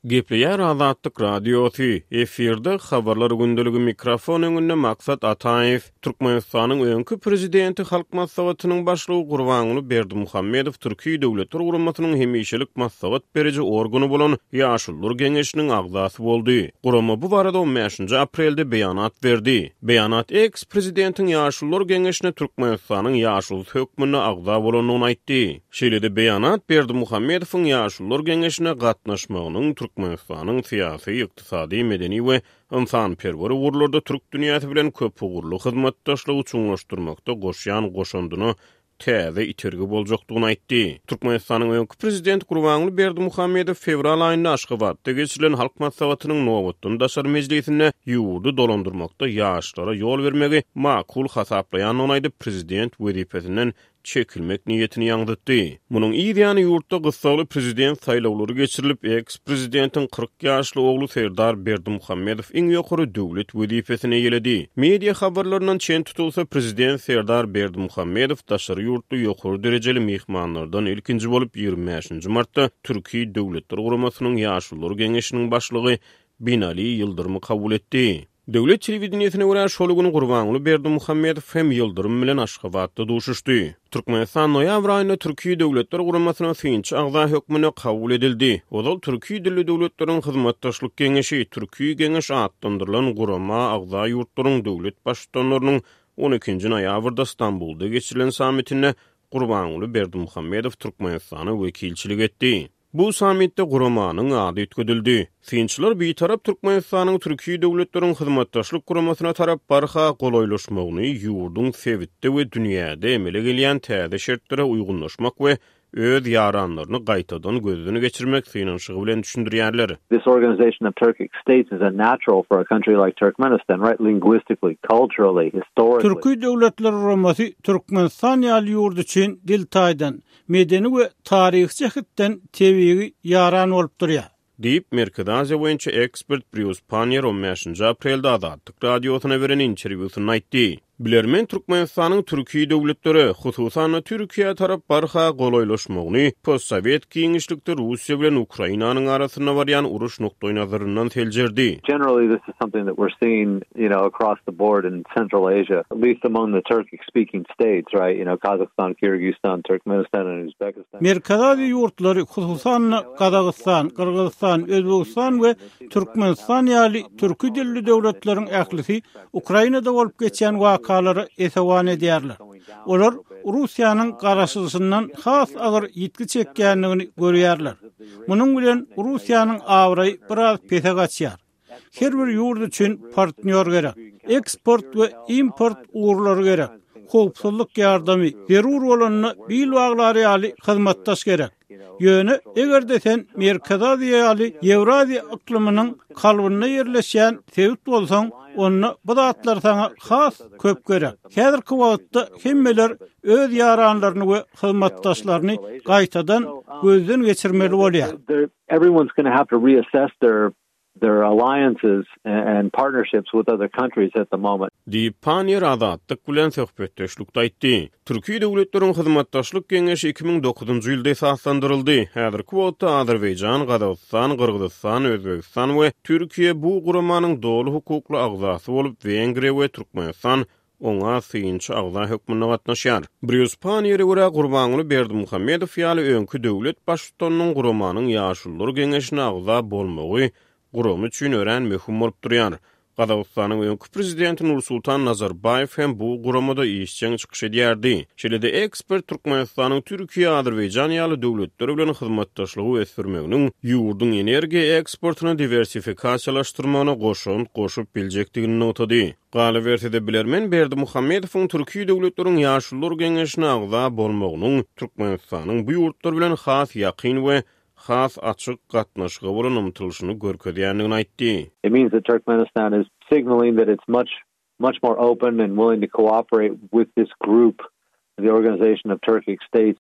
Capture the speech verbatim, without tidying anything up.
Gepleýär Azatlyk radiosu efirde habarlar gündüligi mikrofon öňünde maksat Ataev Türkmenistanyň öňkü prezidenti Halk Maslahatynyň başlygy Gurbanuly Berdimuhammedow Türkiýe Döwlet Guramasynyň hemişelik maslahat beriji organy bolan Ýaşullar Geňeşiniň agzasy boldy. Gurama bu barada on beşinji aprelde beýanat berdi. Beýanat eks-prezidentiň Ýaşullar Geňeşine Türkmenistanyň ýaşul hökmüne agza bolanyny aýtdy. Şeýle-de beýanat Berdimuhammedowyň Ýaşullar Geňeşine gatnaşmagynyň Türkmenistanyň syýasy, ykdysady, medeni we insan-perwer urlarda türk dünýäsi bilen köp ugurly hyzmatdaşlygy çuňlaşdyrmakda goşýan goşandyny täze itergi boljakdygyny aýtdy. Türkmenistanyň öňkü prezident Gurbanuly Berdimuhammedow fevral aýynda Aşgabatda geçirilen Halk Maslahatynyň Nowatdan daşar mejlisinde ýurdu dolandyrmakda ýaşlara ýol bermegi makul hasaplaýan onaýdy prezident wezifesinden çekilmek niyetini ýaňdytdy. Munyň ýa-ni ýurtda gysgaly prezident saýlawlary geçirilip, eks-prezidentiň kırk ýaşly ogly Serdar Berdimuhammedow iň ýokary döwlet wezifesine ýeledi. Media habarlarynyň çen tutulsa, prezident Serdar Berdimuhammedow daşary ýurtda ýokary derejeli mehmanlardan ilkinji bolup ýygrimi beşinji martda Türkiýe Döwletler Guramasynyň Ýaşullar Geňeşiniň başlygy Binali Ýyldyrmy kabul etdi. Döwlet telewizionyna görä şol güni Gurbanuly Berdimuhammedow hem Ýyldyrym bilen Aşgabatda duşuşdy. Türkmenistan noýabr aýynda Türkiýe Döwletler Guramasynyň synçy agza hökmüne kabul edildi. Ozal Türkiýe dilli döwletleriň hyzmatdaşlyk geňeşi, Türkiýe Geňeş atlandyrylan gurama agza ýurtlaryň döwlet başçylarynyň on ikinji noýabrda Istanbulda geçirilen sammitine Gurbanuly Berdimuhammedow Türkmenistany wekilçilik etdi. Bu sammitde guramanyň ady ötküdildi. Synçylar bir tarap Türkmenistanyň Türkiýe döwletleriň hyzmatdaşlyk guramasyna tarap barha golaýlaşmagyny ýurdun sebitde we dünýäde emele gelýän täze şertlere uygunlaşmak we öz ýaranlaryny gaýtadan gözüne geçirmek synanşygy bilen düşündirýärler. This organization of Turkic states is a natural for a country like Turkmenistan, right? Linguistically, culturally, historically. Türkiýe döwletleri guramasy Türkmenistan ýaly ýurt üçin dil taýdan, medeni we taryhy jähetden tebigi ýaran bolup durýar. Diýip Merkez Aziýa boýunça ekspert Brius Panier on beşinji aprelde Azatlyk radiosyna beren interwýusyny aýtdy. Bilermen Türkmenistanyň Türkiýe döwletleri, hususan Türkiýe tarap barha golaýlaşmagyny postsovet giňişlikde Russiýa bilen Ukrainanyň arasyna barýan uruş noktoy nazaryndan teljerdi. Generally, this is something that we're seeing, you know, across the board in Central Asia, at least among the Turkic-speaking states, right? You know, Kazakhstan, Kyrgyzstan, Turkmenistan, and Uzbekistan. Merkez Aziýa ýurtlary, hususan Kazakystan, Kyrgyzstan, Özbegistan we Türkmenistan ýaly türki dilli döwletleriň ählisi Ukrainada bolup geçen wakaları esewan edýärler. Olar Russiýanyň garaşdyrysyndan has agyr ýitki çekýänligini görýärler. Munyň bilen Russiýanyň awry biraz pese gaçýar. Her bir ýurt üçin partner gerek. Eksport we import uğurlary gerek. Howpsuzlyk ýardamy zerur bolanyny bil waglary ýaly hyzmatdaş gerek. Ýöne egerde sen Merkez Aziýa ýaly Ewraziýa iklimining kalbyna ýerleşýän sebit bolsaň, onu bu zatlar sana has köp gerek. Häzirki wagtda hemmeler öz ýaranlaryny we hyzmatdaşlaryny gaýtadan gözden geçirmeli bolýar. Everyone's going to have to reassess their their alliances and partnerships with other countries at the moment. Di Panier Azatlyk bilen söhbetdeşlikde aýtdy. Türkiýe döwletleriň hyzmatdaşlyk geňeşi iki ming dokuzunji ýylda esaslandyryldy. Häzirki wagtda Azerbaýjan, Gazagystan, Kyrgyzstan, Özbegistan we Türkiýe bu guramanyň dowly hukukly agzasy bolup, Wengriýa we Türkmenistan oňa synçy agza hökmüne gatnaşýar. Brius Panier'e görä Gurbanuly Berdimuhammedow ýaly öňkü döwlet başçylarynyň guramanyň Ýaşullar Geňeşine agza bolmagy gurum üçin ören möhüm bolup durýar. Gazagystanyň öňkü prezidenti Nursultan Nazarbayew hem bu guramada işçiň çykyş edýärdi. Şeýle-de ekspert Türkmenistanyň Türkiýe, Azerbaýjan ýaly döwletleri bilen hyzmatdaşlygy ösdürmeginiň ýurdun energiýa eksportyny diversifikasiýalaşdyrmagyna goşun goşup biljekdigini notady. Galy bersede bilermen Berdimuhammedowyň Türkiýe döwletleriň Ýaşullar Geňeşine agza bolmagynyň Türkmenistanyň bu ýurtlar bilen has ýakyn we has açyk gatnaşygy bolan umtylşyny görkezýänligini aýtdy. It means that Turkmenistan is signaling that it's much much more open and willing to cooperate with this group, the Organization of Turkic States.